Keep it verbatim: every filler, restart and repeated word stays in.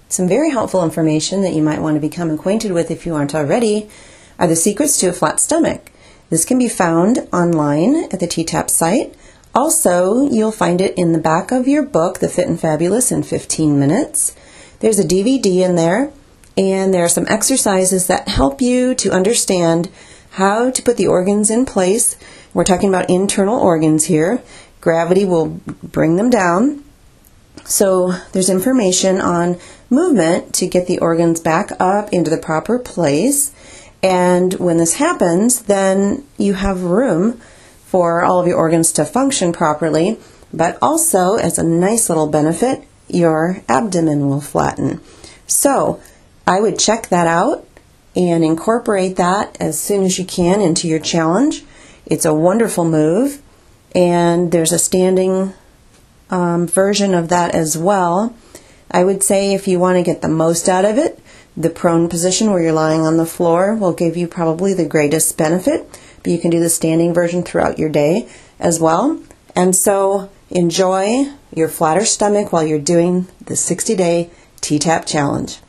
Some very helpful information that you might want to become acquainted with if you aren't already are the secrets to a flat stomach. This can be found online at the T TAP site. Also, you'll find it in the back of your book, The Fit and Fabulous in fifteen minutes. There's a D V D in there, and there are some exercises that help you to understand how to put the organs in place. We're talking about internal organs here. Gravity will bring them down. So there's information on movement to get the organs back up into the proper place. And when this happens, then you have room for all of your organs to function properly, but also, as a nice little benefit, your abdomen will flatten. So I would check that out and incorporate that as soon as you can into your challenge. It's a wonderful move, and there's a standing um, version of that as well. I would say if you want to get the most out of it, the prone position where you're lying on the floor will give you probably the greatest benefit, but you can do the standing version throughout your day as well. And so enjoy your flatter stomach while you're doing the sixty day T TAP challenge.